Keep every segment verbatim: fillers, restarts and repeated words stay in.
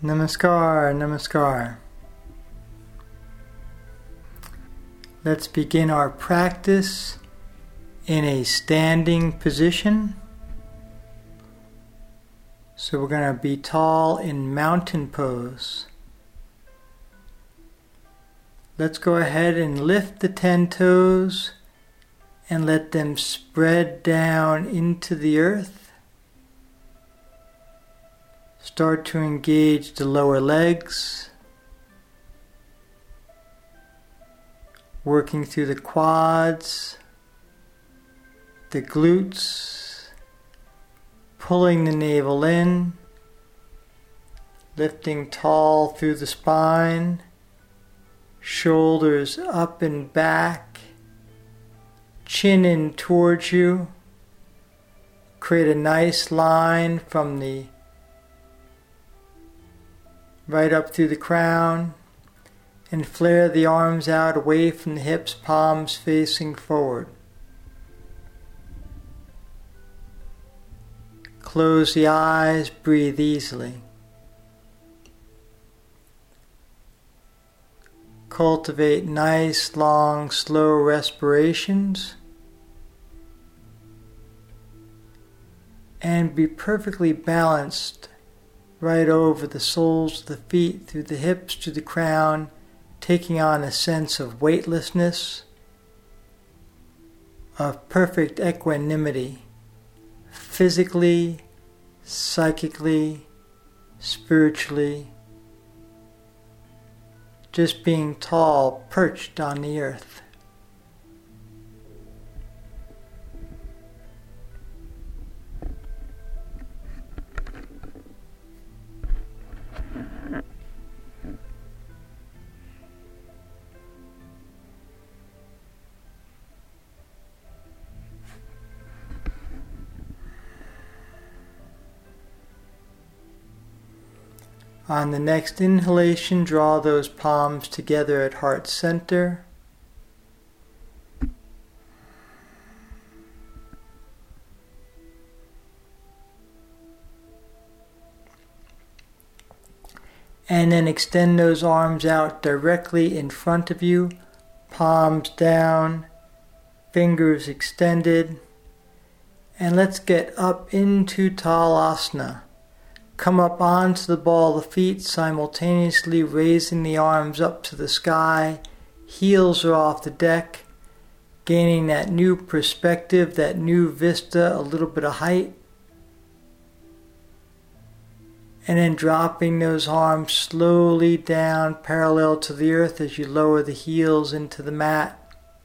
Namaskar, Namaskar. Let's begin our practice in a standing position. So we're going to be tall in mountain pose. Let's go ahead and lift the ten toes and let them spread down into the earth. Start to engage the lower legs, working through the quads, the glutes, pulling the navel in, lifting tall through the spine, shoulders up and back, chin in towards you. Create a nice line from the right up through the crown, and flare the arms out away from the hips, palms facing forward. Close the eyes, breathe easily. Cultivate nice, long, slow respirations, and be perfectly balanced right over the soles of the feet, through the hips to the crown, taking on a sense of weightlessness, of perfect equanimity, physically, psychically, spiritually, just being tall, perched on the earth. On the next inhalation, draw those palms together at heart center. And then extend those arms out directly in front of you, palms down, fingers extended. And let's get up into Talasana. Come up onto the ball of the feet, simultaneously raising the arms up to the sky. Heels are off the deck, gaining that new perspective, that new vista, a little bit of height. And then dropping those arms slowly down parallel to the earth as you lower the heels into the mat.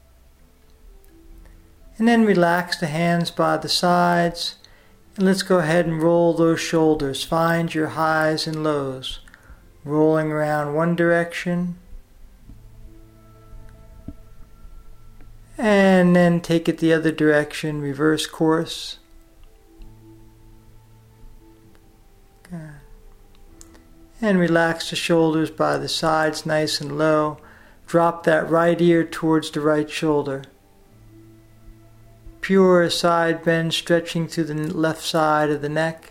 And then relax the hands by the sides. And let's go ahead and roll those shoulders. Find your highs and lows. Rolling around one direction. And then take it the other direction, reverse course. Good. And relax the shoulders by the sides, nice and low. Drop that right ear towards the right shoulder. Pure side bend stretching through the left side of the neck.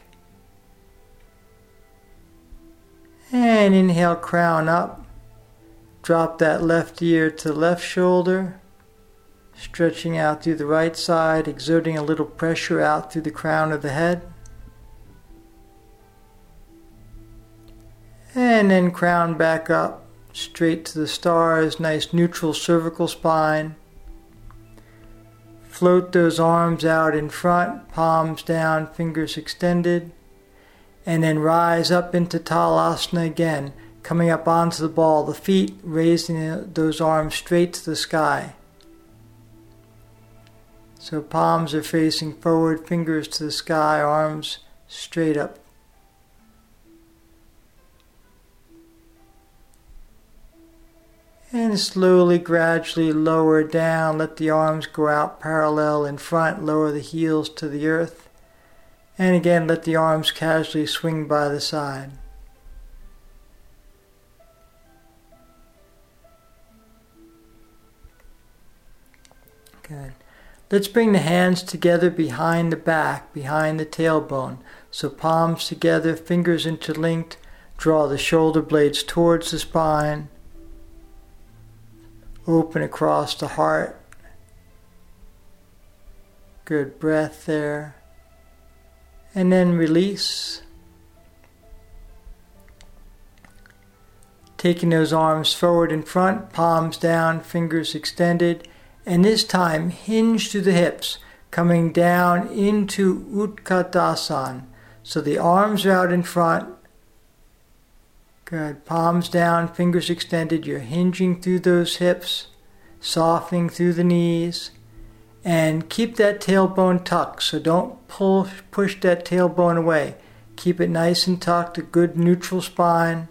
And inhale, crown up. Drop that left ear to the left shoulder. Stretching out through the right side, exerting a little pressure out through the crown of the head. And then crown back up, straight to the stars, nice neutral cervical spine. Float those arms out in front, palms down, fingers extended. And then rise up into Talasana again, coming up onto the ball of the feet, raising those arms straight to the sky. So palms are facing forward, fingers to the sky, arms straight up. And slowly, gradually lower down. Let the arms go out parallel in front. Lower the heels to the earth. And again, let the arms casually swing by the side. Good. Let's bring the hands together behind the back, behind the tailbone. So palms together, fingers interlinked. Draw the shoulder blades towards the spine. Open across the heart. Good breath there. And then release. Taking those arms forward in front, palms down, fingers extended. And this time, hinge to the hips, coming down into Utkatasana. So the arms are out in front. Good. Palms down, fingers extended. You're hinging through those hips, softening through the knees. And keep that tailbone tucked. So don't pull, push that tailbone away. Keep it nice and tucked, a good neutral spine.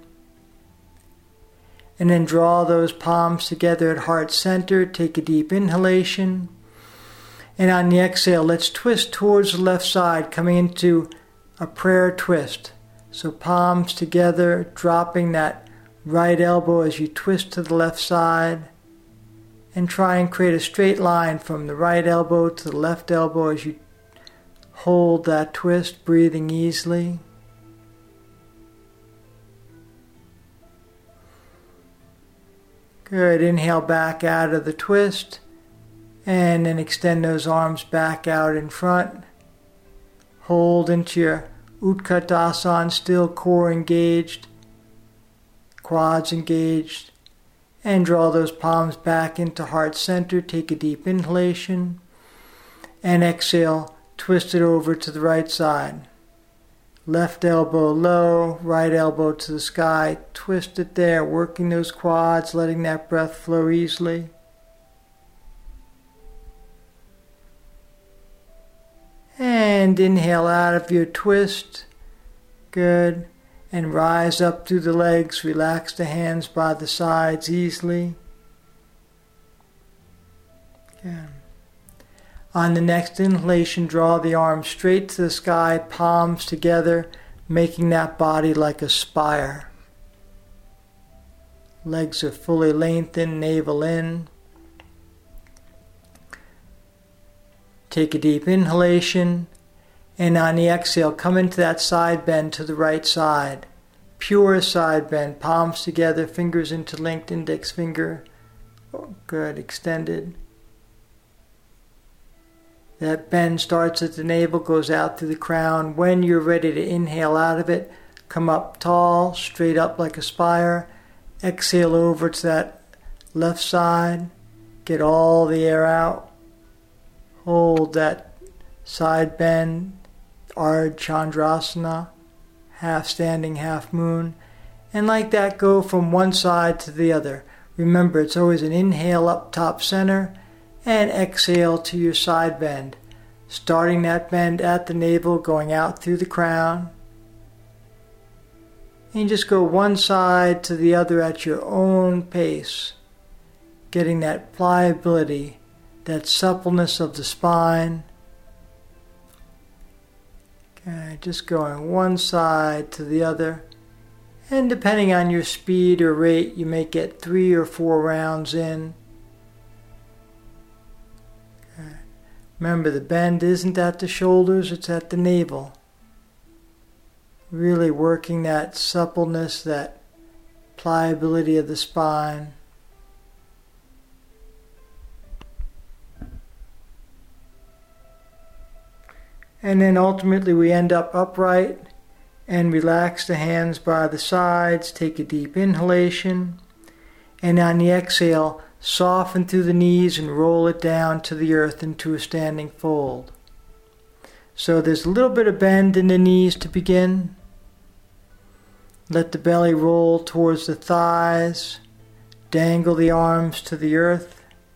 And then draw those palms together at heart center. Take a deep inhalation. And on the exhale, let's twist towards the left side, coming into a prayer twist. So palms together, dropping that right elbow as you twist to the left side. And try and create a straight line from the right elbow to the left elbow as you hold that twist, breathing easily. Good. Inhale back out of the twist. And then extend those arms back out in front. Hold into your Utkatasana, still core engaged, quads engaged. And draw those palms back into heart center. Take a deep inhalation. And exhale, twist it over to the right side. Left elbow low, right elbow to the sky. Twist it there, working those quads, letting that breath flow easily. And inhale out of your twist. Good. And rise up through the legs. Relax the hands by the sides easily. Good. On the next inhalation, draw the arms straight to the sky, palms together, making that body like a spire. Legs are fully lengthened, navel in. Take a deep inhalation, and on the exhale, come into that side bend to the right side. Pure side bend, palms together, fingers interlinked, index finger. Oh, good, extended. That bend starts at the navel, goes out through the crown. When you're ready to inhale out of it, come up tall, straight up like a spire. Exhale over to that left side. Get all the air out. Hold that side bend, Ardha Chandrasana, half standing, half moon. And like that, go from one side to the other. Remember, it's always an inhale up top center, and exhale to your side bend. Starting that bend at the navel, going out through the crown. And just go one side to the other at your own pace. Getting that pliability, that suppleness of the spine. Okay, just going one side to the other. And depending on your speed or rate, you may get three or four rounds in. Remember, the bend isn't at the shoulders, it's at the navel. Really working that suppleness, that pliability of the spine. And then ultimately we end up upright and relax the hands by the sides. Take a deep inhalation. And on the exhale, soften through the knees and roll it down to the earth into a standing fold. So there's a little bit of bend in the knees to begin. Let the belly roll towards the thighs. Dangle the arms to the earth.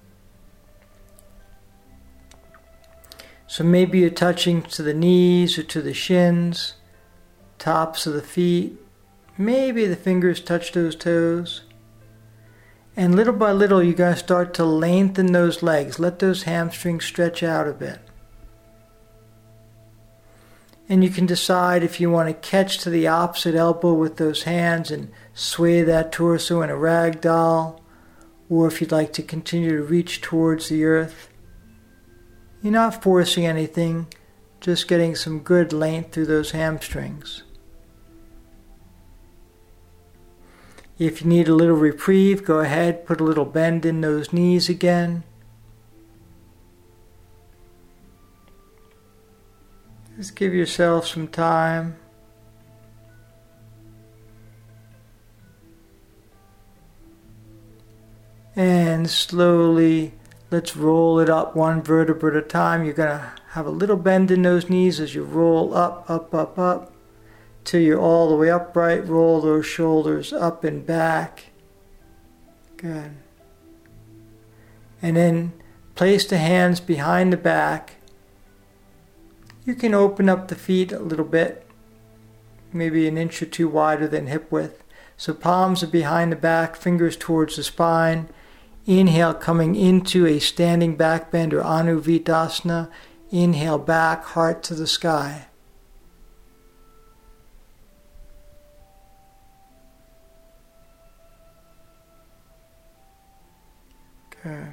So maybe you're touching to the knees or to the shins, tops of the feet. Maybe the fingers touch those toes. And little by little, you're going to start to lengthen those legs. Let those hamstrings stretch out a bit. And you can decide if you want to catch to the opposite elbow with those hands and sway that torso in a ragdoll, or if you'd like to continue to reach towards the earth. You're not forcing anything, just getting some good length through those hamstrings. If you need a little reprieve, go ahead, put a little bend in those knees again. Just give yourself some time. And slowly, let's roll it up one vertebra at a time. You're going to have a little bend in those knees as you roll up, up, up, up, till you're all the way upright. Roll those shoulders up and back. Good. And then place the hands behind the back. You can open up the feet a little bit, maybe an inch or two wider than hip width. So palms are behind the back, fingers towards the spine. Inhale, coming into a standing back bend or Anuvitasana. Inhale back, heart to the sky. Good.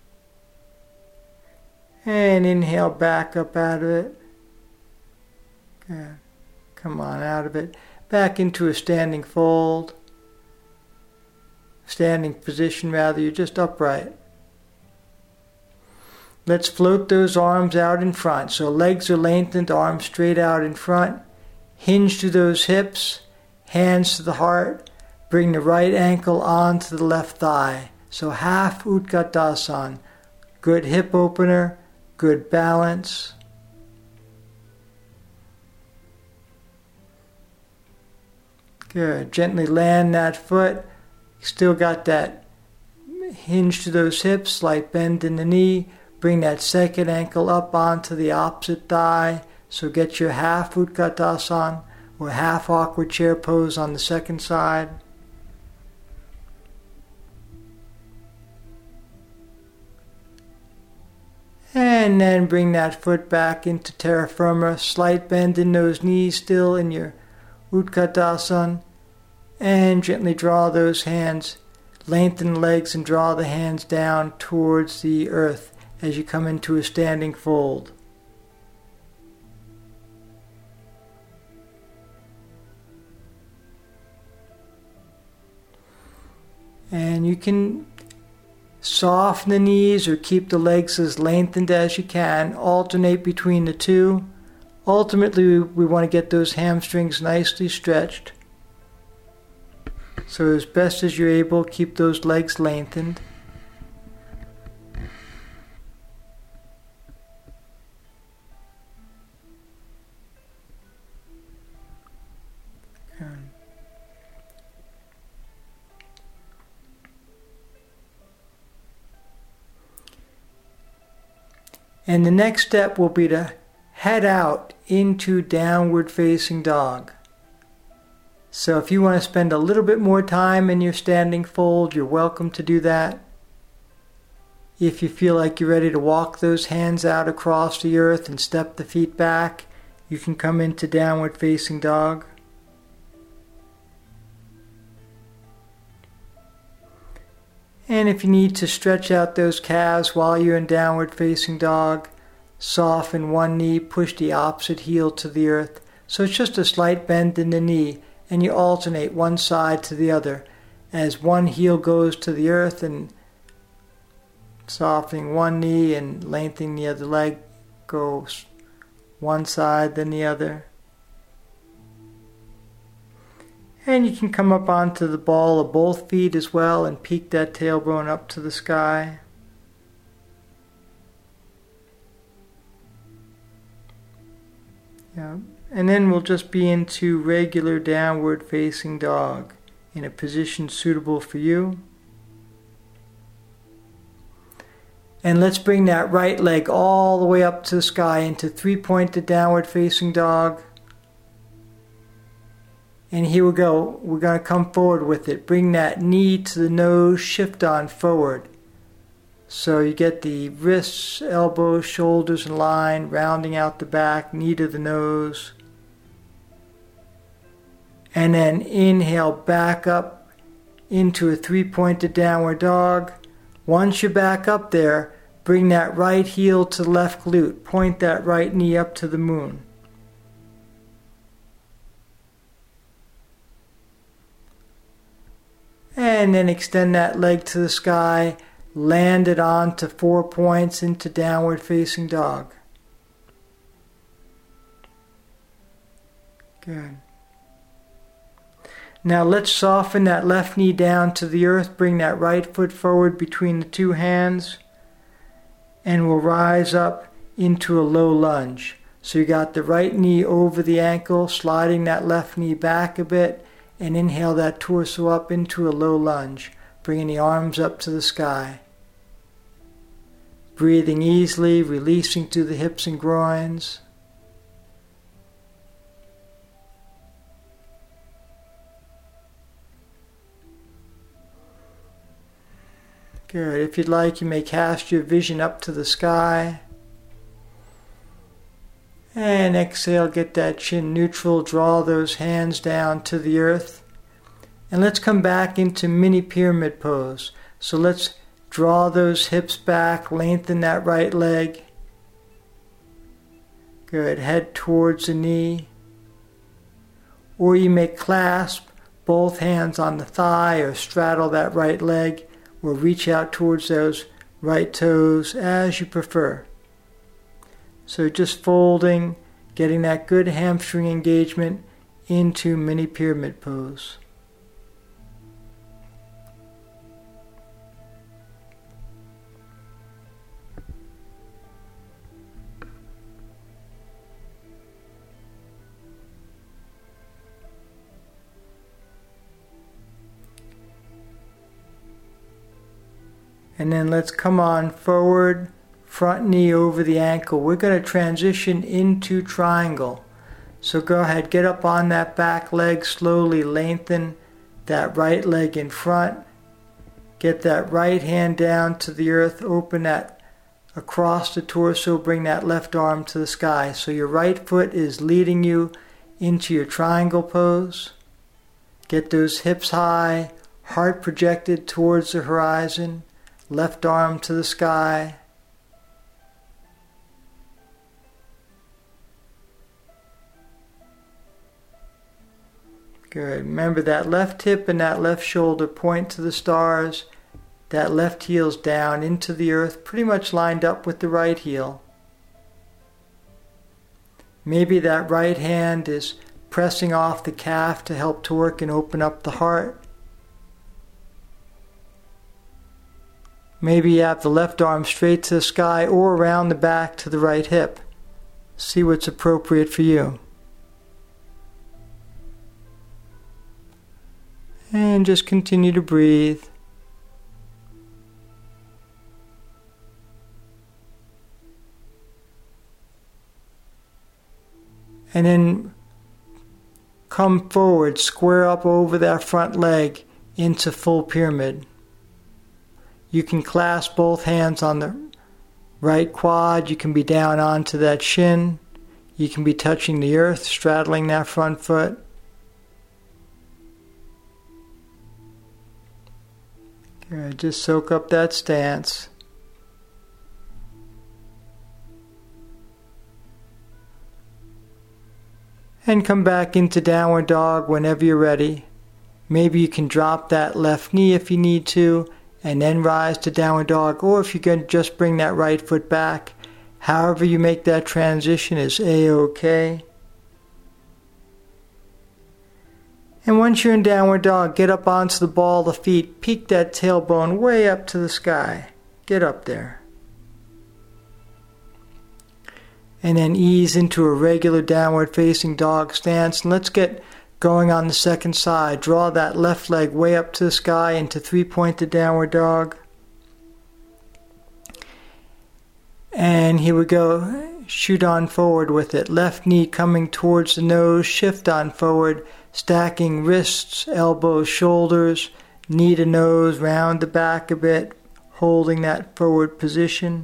And inhale back up out of it. Good. Come on out of it. Back into a standing fold. Standing position rather, you're just upright. Let's float those arms out in front. So legs are lengthened, arms straight out in front. Hinge to those hips, hands to the heart. Bring the right ankle onto the left thigh. So half Utkatasana. Good hip opener, good balance. Good. Gently land that foot. Still got that hinge to those hips, slight bend in the knee. Bring that second ankle up onto the opposite thigh. So get your half Utkatasana or half awkward chair pose on the second side. And then bring that foot back into terra firma. Slight bend in those knees still in your Utkatasana. And gently draw those hands, lengthen the legs and draw the hands down towards the earth as you come into a standing fold. And you can soften the knees or keep the legs as lengthened as you can. Alternate between the two. Ultimately, we want to get those hamstrings nicely stretched. So as best as you're able, keep those legs lengthened. Good. And the next step will be to head out into downward facing dog. So if you want to spend a little bit more time in your standing fold, you're welcome to do that. If you feel like you're ready to walk those hands out across the earth and step the feet back, you can come into downward facing dog. And if you need to stretch out those calves while you're in downward facing dog, soften one knee, push the opposite heel to the earth. So it's just a slight bend in the knee. And you alternate one side to the other as one heel goes to the earth and softening one knee and lengthening the other leg, goes one side then the other. And you can come up onto the ball of both feet as well and peek that tailbone up to the sky. Yeah. And then we'll just be into regular downward facing dog in a position suitable for you. And let's bring that right leg all the way up to the sky into three-pointed downward facing dog. And here we go. We're going to come forward with it. Bring that knee to the nose, shift on forward. So you get the wrists, elbows, shoulders in line, rounding out the back, knee to the nose. And then inhale back up into a three-pointed downward dog. Once you're back up there, bring that right heel to the left glute. Point that right knee up to the moon. And then extend that leg to the sky. Land it onto four points into downward facing dog. Good. Now let's soften that left knee down to the earth. Bring that right foot forward between the two hands. And we'll rise up into a low lunge. So you got the right knee over the ankle, sliding that left knee back a bit, and inhale that torso up into a low lunge, bringing the arms up to the sky. Breathing easily, releasing through the hips and groins. Good. If you'd like, you may cast your vision up to the sky. And exhale, get that chin neutral, draw those hands down to the earth. And let's come back into mini pyramid pose. So let's draw those hips back, lengthen that right leg. Good, head towards the knee. Or you may clasp both hands on the thigh or straddle that right leg. Or reach out towards those right toes as you prefer. So just folding, getting that good hamstring engagement into mini pyramid pose. And then let's come on forward, front knee over the ankle. We're going to transition into triangle. So go ahead, get up on that back leg, slowly lengthen that right leg in front. Get that right hand down to the earth, open that across the torso, bring that left arm to the sky. So your right foot is leading you into your triangle pose. Get those hips high, heart projected towards the horizon. Left arm to the sky. Good. Remember that left hip and that left shoulder point to the stars. That left heel's down into the earth, pretty much lined up with the right heel. Maybe that right hand is pressing off the calf to help torque and open up the heart. Maybe you have the left arm straight to the sky or around the back to the right hip. See what's appropriate for you. And just continue to breathe. And then come forward, square up over that front leg into full pyramid. You can clasp both hands on the right quad. You can be down onto that shin. You can be touching the earth, straddling that front foot. Good. Just soak up that stance. And come back into downward dog whenever you're ready. Maybe you can drop that left knee if you need to, and then rise to downward dog, or if you can just bring that right foot back. However you make that transition is A-OK. And once you're in downward dog, get up onto the ball of the feet, peek that tailbone way up to the sky. Get up there. And then ease into a regular downward facing dog stance. And let's get going on the second side. Draw that left leg way up to the sky into three-pointed downward dog. And here we go. Shoot on forward with it. Left knee coming towards the nose. Shift on forward. Stacking wrists, elbows, shoulders. Knee to nose. Round the back a bit. Holding that forward position.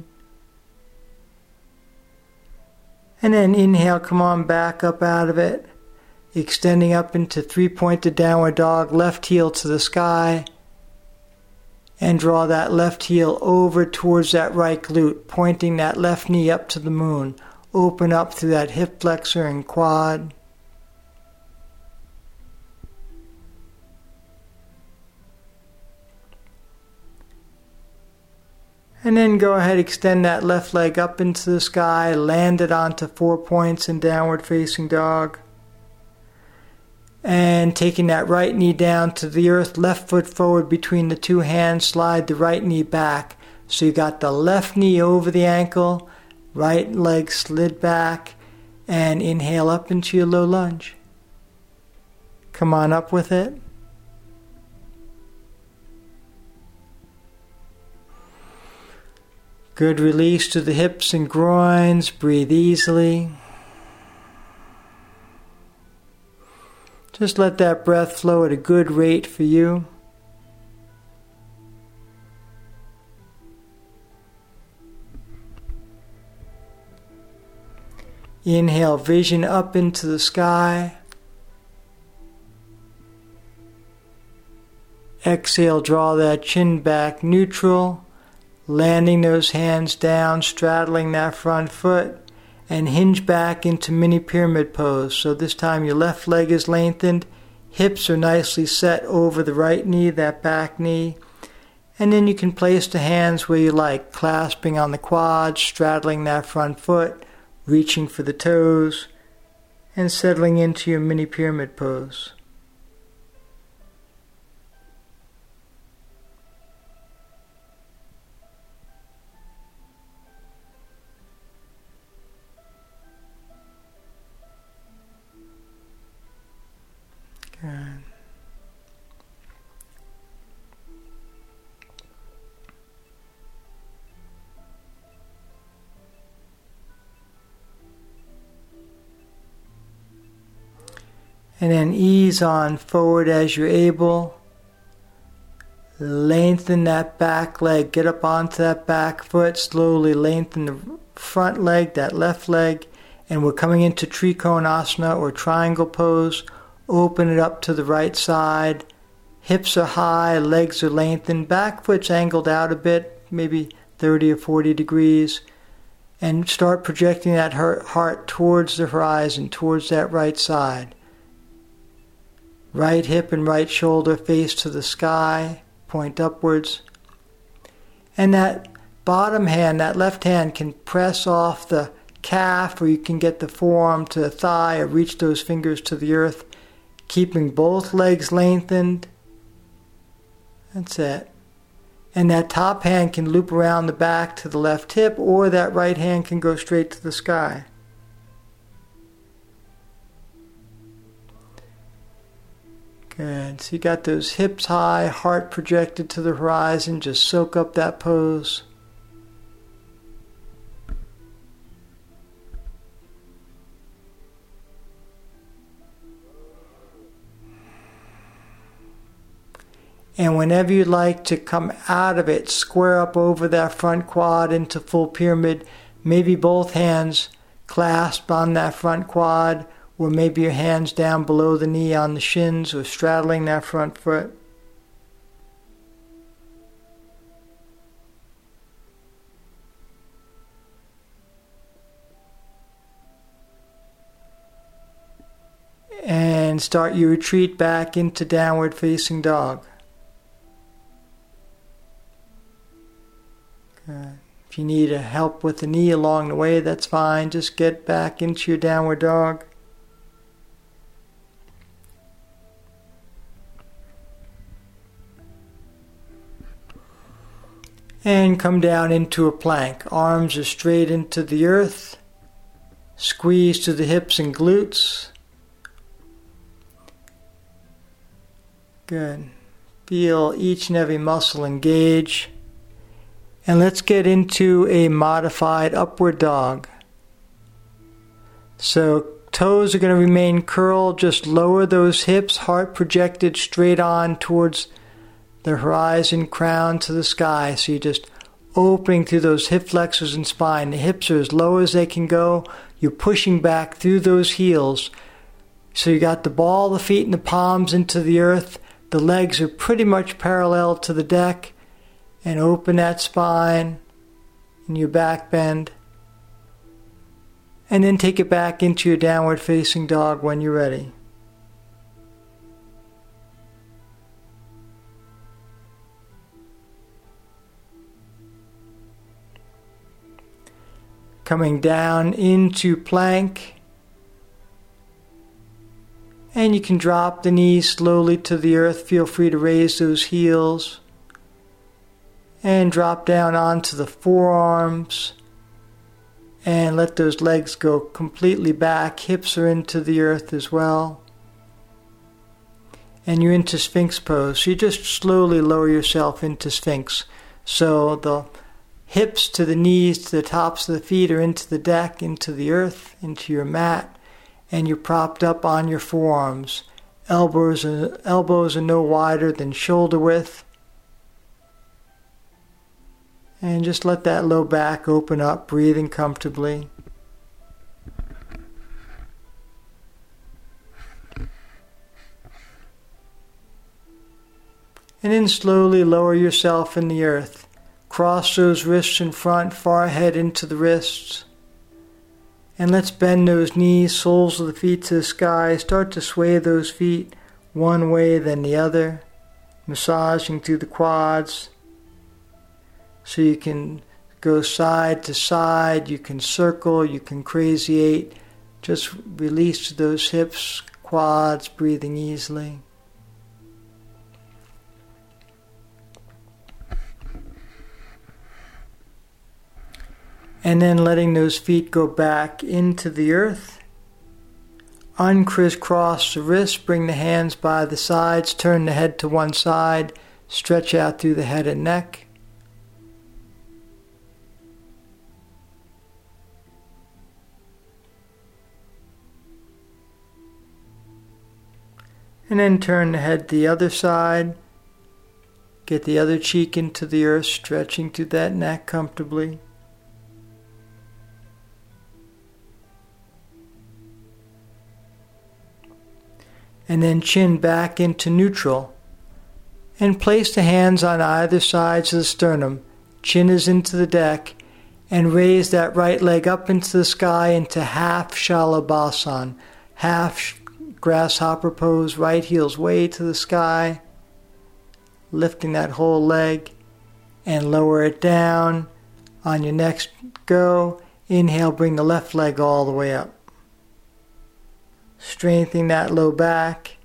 And then inhale, come on back up out of it. Extending up into three-pointed downward dog, left heel to the sky. And draw that left heel over towards that right glute, pointing that left knee up to the moon. Open up through that hip flexor and quad. And then go ahead, extend that left leg up into the sky, land it onto four points in downward facing dog. And taking that right knee down to the earth, left foot forward between the two hands, slide the right knee back. So you got the left knee over the ankle, right leg slid back, and inhale up into your low lunge. Come on up with it. Good release to the hips and groins. Breathe easily. Just let that breath flow at a good rate for you. Inhale, vision up into the sky. Exhale, draw that chin back neutral. Landing those hands down, straddling that front foot, and hinge back into mini pyramid pose. So this time your left leg is lengthened, hips are nicely set over the right knee, that back knee, and then you can place the hands where you like, clasping on the quads, straddling that front foot, reaching for the toes, and settling into your mini pyramid pose. Good. And then ease on forward as you're able. Lengthen that back leg. Get up onto that back foot. Slowly lengthen the front leg, that left leg. And we're coming into Trikonasana or triangle pose. Open it up to the right side. Hips are high, legs are lengthened. Back foot's angled out a bit, maybe thirty or forty degrees. And start projecting that heart towards the horizon, towards that right side. Right hip and right shoulder face to the sky, point upwards. And that bottom hand, that left hand, can press off the calf, or you can get the forearm to the thigh, or reach those fingers to the earth, keeping both legs lengthened. That's it. And that top hand can loop around the back to the left hip, or that right hand can go straight to the sky. Good. So you got those hips high, heart projected to the horizon. Just soak up that pose. And whenever you like to come out of it, square up over that front quad into full pyramid. Maybe both hands clasped on that front quad, or maybe your hands down below the knee on the shins, or straddling that front foot. And start your retreat back into downward facing dog. Good. If you need help with the knee along the way, that's fine. Just get back into your downward dog. And come down into a plank. Arms are straight into the earth. Squeeze to the hips and glutes. Good. Feel each and every muscle engage. And let's get into a modified upward dog. So toes are going to remain curled. Just lower those hips, heart projected straight on towards the horizon, crown to the sky. So you're just opening through those hip flexors and spine. The hips are as low as they can go. You're pushing back through those heels. So you got the ball of the feet and the palms into the earth. The legs are pretty much parallel to the deck. And open that spine and your back bend. And then take it back into your downward facing dog when you're ready. coming down into plank. And you can drop the knees slowly to the earth. Feel free to raise those heels. And drop down onto the forearms. And let those legs go completely back. Hips are into the earth as well. And you're into Sphinx pose. So you just slowly lower yourself into Sphinx. So the hips to the knees, to the tops of the feet are into the deck, into the earth, into your mat, and you're propped up on your forearms. Elbows are, elbows are no wider than shoulder width. And just let that low back open up, breathing comfortably. And then slowly lower yourself in the earth. Cross those wrists in front, forehead into the wrists. And let's bend those knees, soles of the feet to the sky. Start to sway those feet one way then the other, massaging through the quads. So you can go side to side, you can circle, you can crazy eight. Just release those hips, quads, breathing easily. And then letting those feet go back into the earth. Uncrisscross the wrists, bring the hands by the sides, turn the head to one side, stretch out through the head and neck. And then turn the head to the other side. Get the other cheek into the earth, stretching through that neck comfortably. And then chin back into neutral. And place the hands on either sides of the sternum. Chin is into the deck. And raise that right leg up into the sky into half Shalabhasana. Half grasshopper pose, right heel's way to the sky. Lifting that whole leg. And lower it down. On your next go, inhale, bring the left leg all the way up. Strengthening that low back.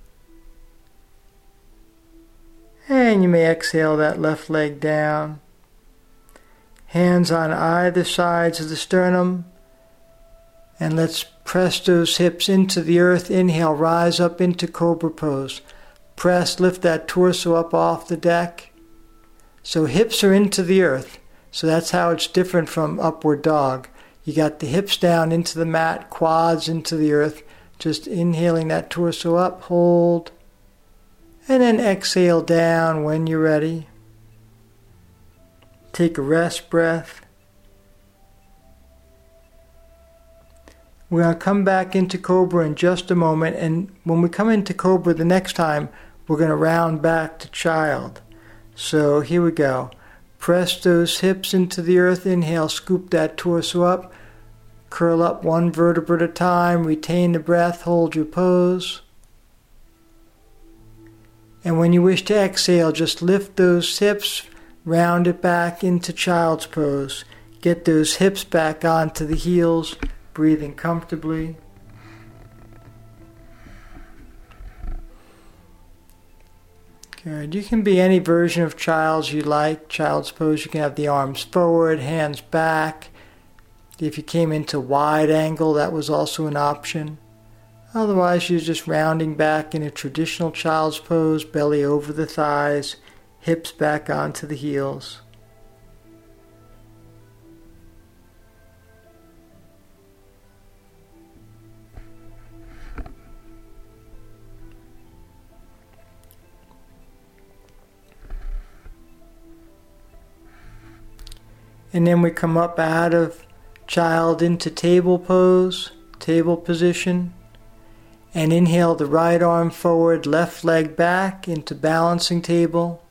And you may exhale that left leg down. Hands on either sides of the sternum. And let's press those hips into the earth. Inhale, rise up into Cobra pose. Press, lift that torso up off the deck. So hips are into the earth. So that's how it's different from upward dog. You got the hips down into the mat, quads into the earth. Just inhaling that torso up, hold, and then exhale down when you're ready. Take a rest breath. We're going to come back into Cobra in just a moment, and when we come into Cobra the next time, we're going to round back to Child. So here we go. Press those hips into the earth, inhale, scoop that torso up. Curl up one vertebra at a time, retain the breath, hold your pose. And when you wish to exhale, just lift those hips, round it back into Child's pose. Get those hips back onto the heels, breathing comfortably. Good. You can be any version of Child's you like. Child's pose, you can have the arms forward, hands back. If you came into wide angle, that was also an option. Otherwise, you're just rounding back in a traditional Child's pose, belly over the thighs, hips back onto the heels. And then we come up out of Child into table pose, table position. And inhale the right arm forward, left leg back into balancing table.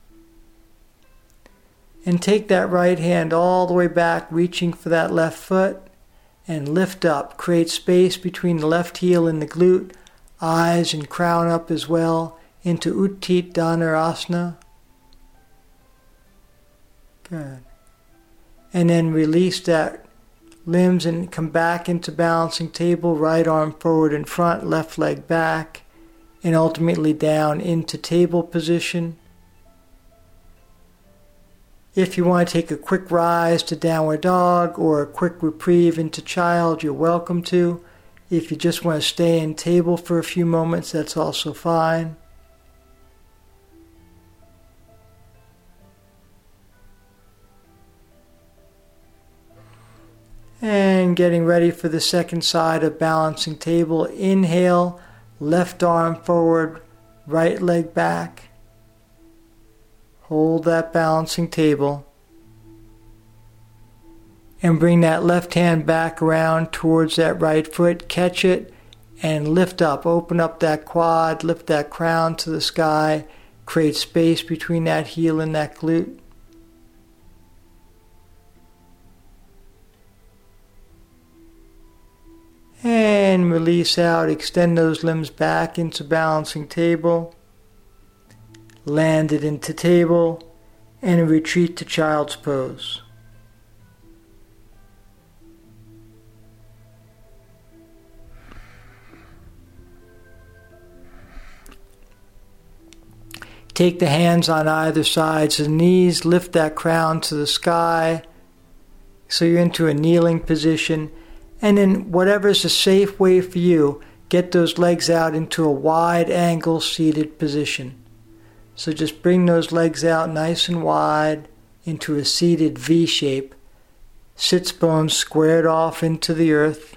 And take that right hand all the way back, reaching for that left foot. And lift up. Create space between the left heel and the glute. Eyes and crown up as well. Into Utthita Dhanurasana. Good. And then release that limbs and come back into balancing table, right arm forward and front, left leg back, and ultimately down into table position. If you want to take a quick rise to downward dog or a quick reprieve into child, you're welcome to. If you just want to stay in table for a few moments, that's also fine. And getting ready for the second side of balancing table. Inhale, left arm forward, right leg back. Hold that balancing table. And bring that left hand back around towards that right foot. Catch it and lift up. Open up that quad, lift that crown to the sky. Create space between that heel and that glute. And release out, extend those limbs back into balancing table. Land it into table and retreat to child's pose. Take the hands on either sides of the knees, lift that crown to the sky so you're into a kneeling position. And then whatever's a safe way for you, get those legs out into a wide angle seated position. So just bring those legs out nice and wide into a seated V shape. Sits bones squared off into the earth.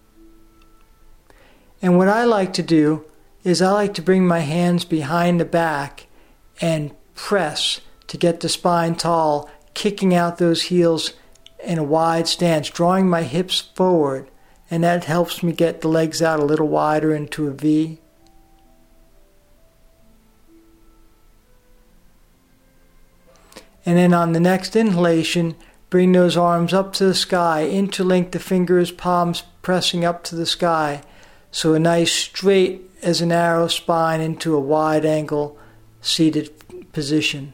And what I like to do is I like to bring my hands behind the back and press to get the spine tall, kicking out those heels in a wide stance, drawing my hips forward, and that helps me get the legs out a little wider into a V. And then on the next inhalation, bring those arms up to the sky, interlink the fingers, palms pressing up to the sky, so a nice straight as an arrow spine into a wide angle seated position.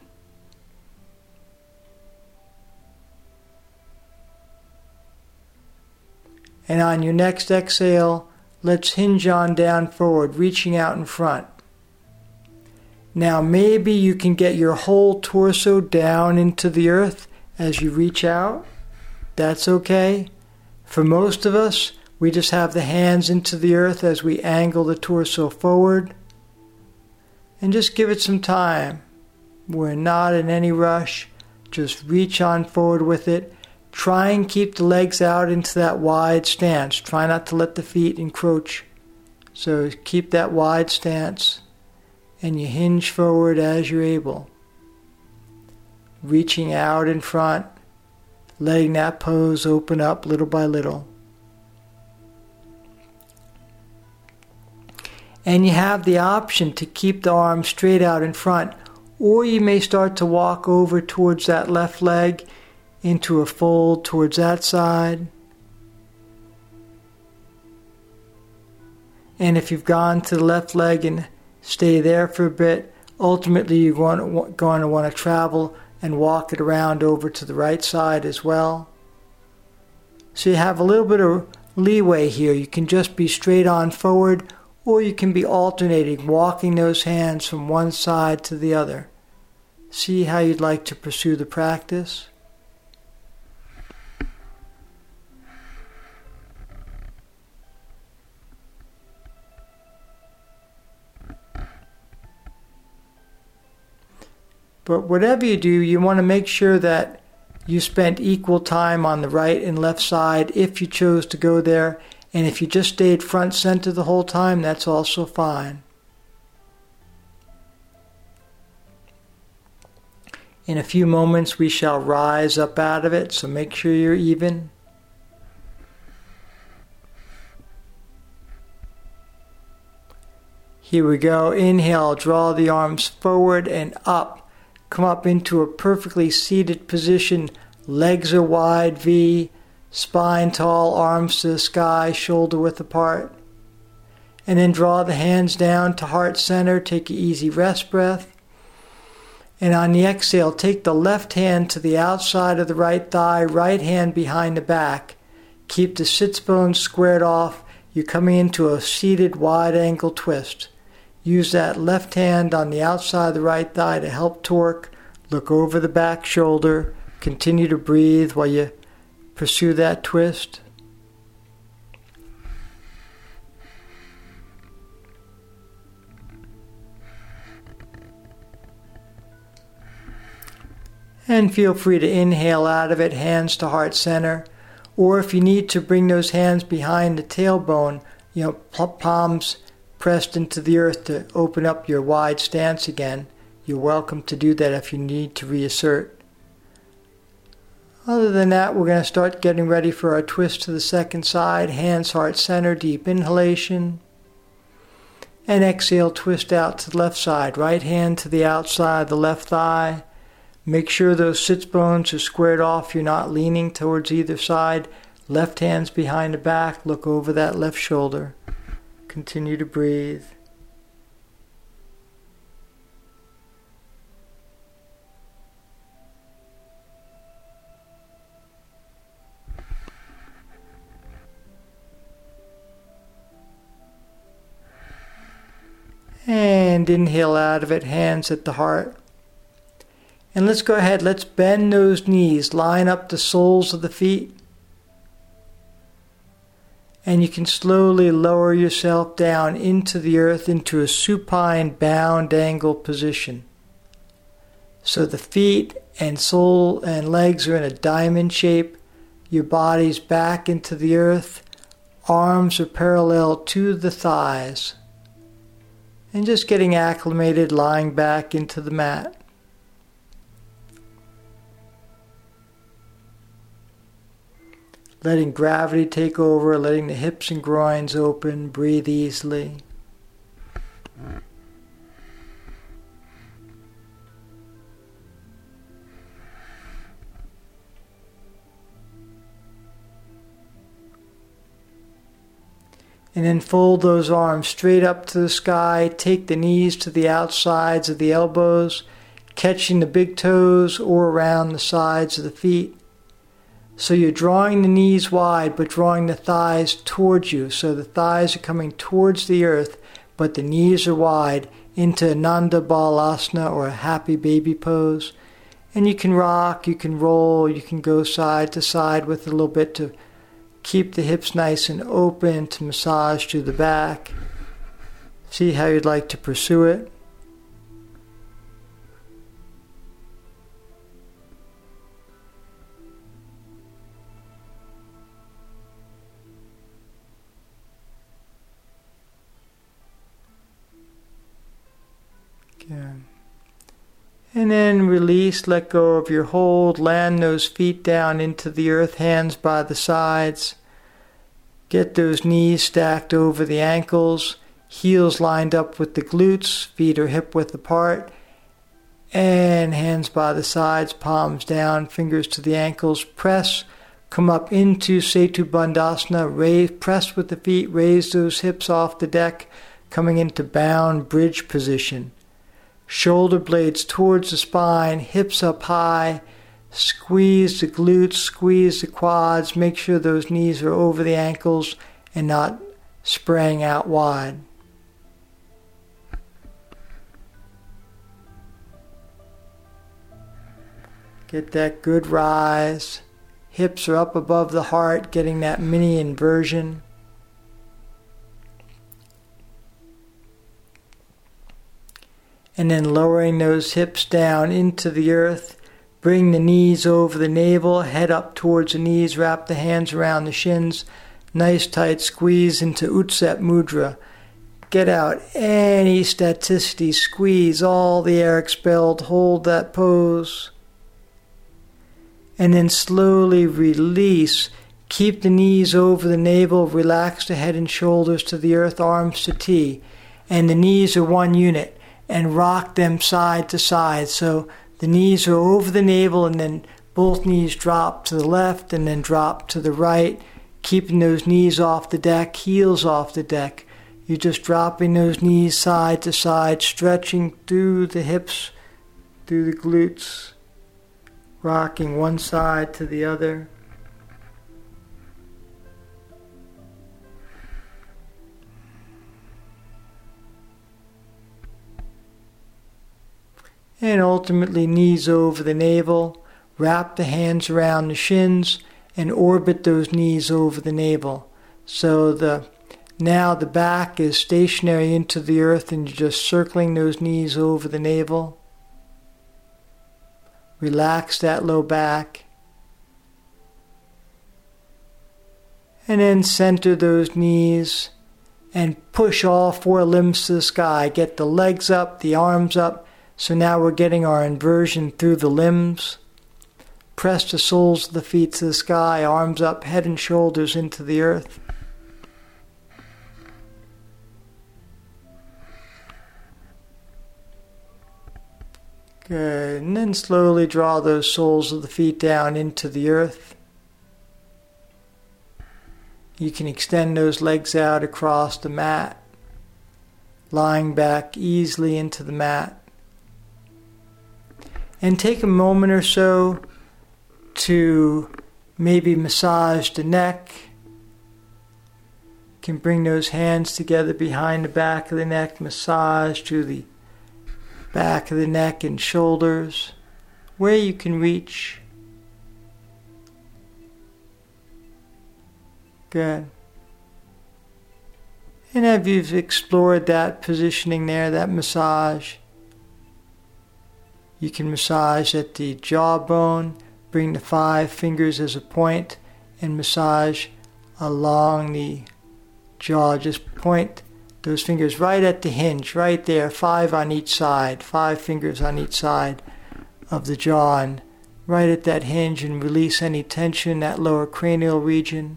And on your next exhale, let's hinge on down forward, reaching out in front. Now maybe you can get your whole torso down into the earth as you reach out. That's okay. For most of us, we just have the hands into the earth as we angle the torso forward. And just give it some time. We're not in any rush. Just reach on forward with it. Try and keep the legs out into that wide stance. Try not to let the feet encroach. So keep that wide stance. And you hinge forward as you're able. Reaching out in front. Letting that pose open up little by little. And you have the option to keep the arms straight out in front. Or you may start to walk over towards that left leg into a fold towards that side. And if you've gone to the left leg and stay there for a bit, ultimately you're going to, going to want to travel and walk it around over to the right side as well. So you have a little bit of leeway here. You can just be straight on forward, or you can be alternating, walking those hands from one side to the other. See how you'd like to pursue the practice. But whatever you do, you want to make sure that you spent equal time on the right and left side if you chose to go there. And if you just stayed front center the whole time, that's also fine. In a few moments, we shall rise up out of it, so make sure you're even. Here we go. Inhale, draw the arms forward and up. Come up into a perfectly seated position. Legs are wide V, spine tall, arms to the sky, shoulder width apart. And then draw the hands down to heart center. Take an easy rest breath. And on the exhale, take the left hand to the outside of the right thigh, right hand behind the back. Keep the sits bones squared off. You're coming into a seated wide angle twist. Use that left hand on the outside of the right thigh to help torque. Look over the back shoulder. Continue to breathe while you pursue that twist. And feel free to inhale out of it, hands to heart center. Or if you need to, bring those hands behind the tailbone, you know, palms pressed into the earth to open up your wide stance again. You're welcome to do that if you need to reassert. Other than that, we're going to start getting ready for our twist to the second side. Hands heart center, deep inhalation. And exhale, twist out to the left side. Right hand to the outside, the left thigh. Make sure those sits bones are squared off. You're not leaning towards either side. Left hand's behind the back. Look over that left shoulder. Continue to breathe. And inhale out of it, hands at the heart. And let's go ahead, let's bend those knees, line up the soles of the feet. And you can slowly lower yourself down into the earth, into a supine bound angle position. So the feet and sole and legs are in a diamond shape. Your body's back into the earth. Arms are parallel to the thighs. And just getting acclimated, lying back into the mat. Letting gravity take over, letting the hips and groins open, breathe easily. And then fold those arms straight up to the sky. Take the knees to the outsides of the elbows, catching the big toes or around the sides of the feet. So you're drawing the knees wide, but drawing the thighs towards you. So the thighs are coming towards the earth, but the knees are wide into Nanda Balasana, or a happy baby pose. And you can rock, you can roll, you can go side to side with a little bit to keep the hips nice and open, to massage to the back. See how you'd like to pursue it. Again. And then release, let go of your hold, land those feet down into the earth, hands by the sides. Get those knees stacked over the ankles, heels lined up with the glutes, feet are hip width apart, and hands by the sides, palms down, fingers to the ankles. Press, come up into Setu Bandhasana, raise, press with the feet, raise those hips off the deck, coming into bound bridge position. Shoulder blades towards the spine, hips up high, squeeze the glutes, squeeze the quads, make sure those knees are over the ankles and not spraying out wide. Get that good rise. Hips are up above the heart, getting that mini inversion. And then lowering those hips down into the earth. Bring the knees over the navel, head up towards the knees, wrap the hands around the shins. Nice tight squeeze into Utset Mudra. Get out any staticity, squeeze all the air expelled, hold that pose. And then slowly release. Keep the knees over the navel, relax the head and shoulders to the earth, arms to T. And the knees are one unit. And rock them side to side. So the knees are over the navel, and then both knees drop to the left and then drop to the right, keeping those knees off the deck, heels off the deck. You're just dropping those knees side to side, stretching through the hips, through the glutes, rocking one side to the other. And ultimately knees over the navel. Wrap the hands around the shins and orbit those knees over the navel. So the now the back is stationary into the earth and you're just circling those knees over the navel. Relax that low back. And then center those knees and push all four limbs to the sky. Get the legs up, the arms up. So now we're getting our inversion through the limbs. Press the soles of the feet to the sky, arms up, head and shoulders into the earth. Good. And then slowly draw those soles of the feet down into the earth. You can extend those legs out across the mat, lying back easily into the mat. And take a moment or so to maybe massage the neck. You can bring those hands together behind the back of the neck, massage to the back of the neck and shoulders, where you can reach. Good. And after you've explored that positioning there, that massage, you can massage at the jawbone, bring the five fingers as a point, and massage along the jaw. Just point those fingers right at the hinge, right there, five on each side, five fingers on each side of the jaw, and right at that hinge, and release any tension in that lower cranial region.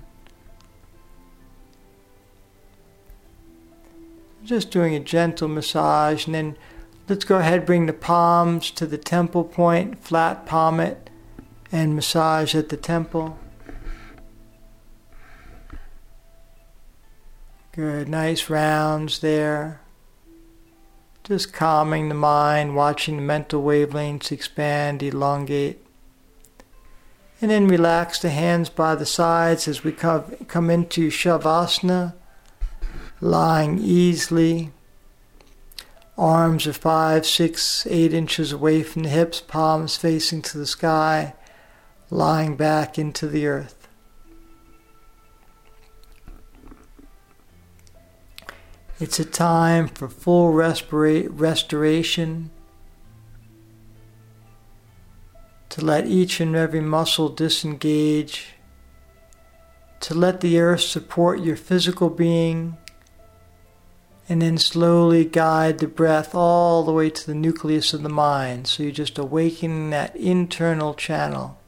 Just doing a gentle massage, and then let's go ahead and bring the palms to the temple point, flat palm it, and massage at the temple. Good, nice rounds there. Just calming the mind, watching the mental wavelengths expand, elongate. And then relax the hands by the sides as we come, come into Shavasana, lying easily. Arms are five, six, eight inches away from the hips, palms facing to the sky, lying back into the earth. It's a time for full respira- restoration, to let each and every muscle disengage, to let the earth support your physical being, and then slowly guide the breath all the way to the nucleus of the mind. So you're just awakening that internal channel.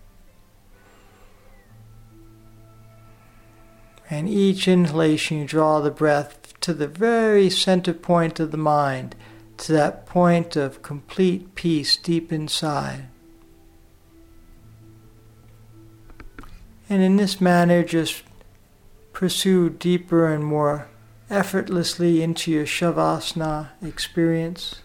And each inhalation you draw the breath to the very center point of the mind, to that point of complete peace deep inside. And in this manner, just pursue deeper and more effortlessly into your Shavasana experience.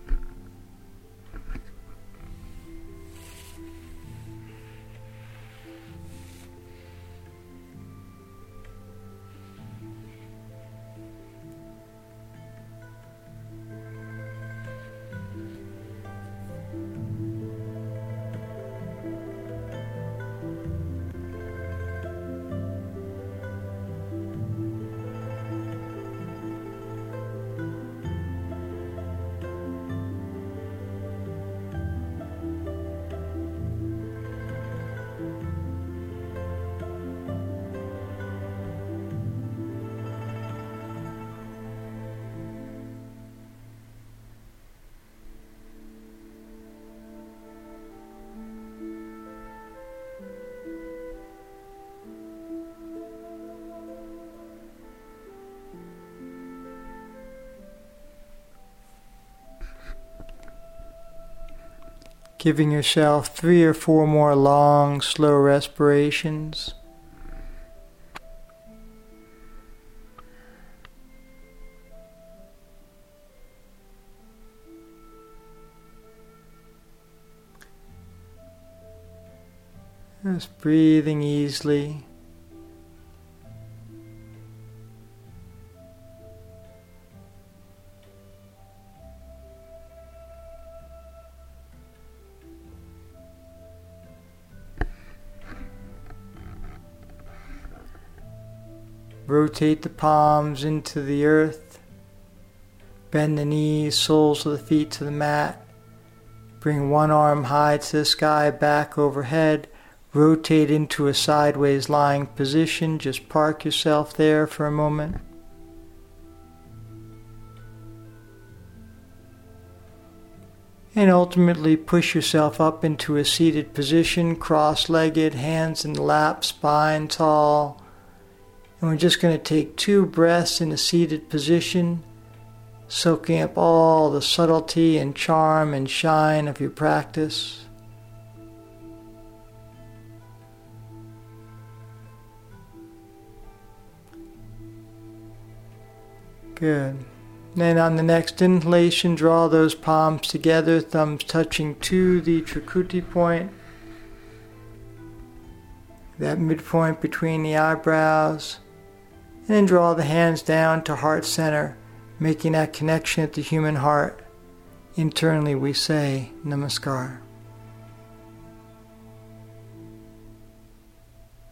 Giving yourself three or four more long, slow respirations. Just breathing easily. Rotate the palms into the earth. Bend the knees, soles of the feet to the mat. Bring one arm high to the sky, back overhead. Rotate into a sideways lying position. Just park yourself there for a moment. And ultimately push yourself up into a seated position, cross-legged, hands in the lap, spine tall. And we're just going to take two breaths in a seated position, soaking up all the subtlety and charm and shine of your practice. Good. Then on the next inhalation, draw those palms together, thumbs touching to the Tricuti point. That midpoint between the eyebrows. And then draw the hands down to heart center, making that connection at the human heart. Internally we say Namaskar.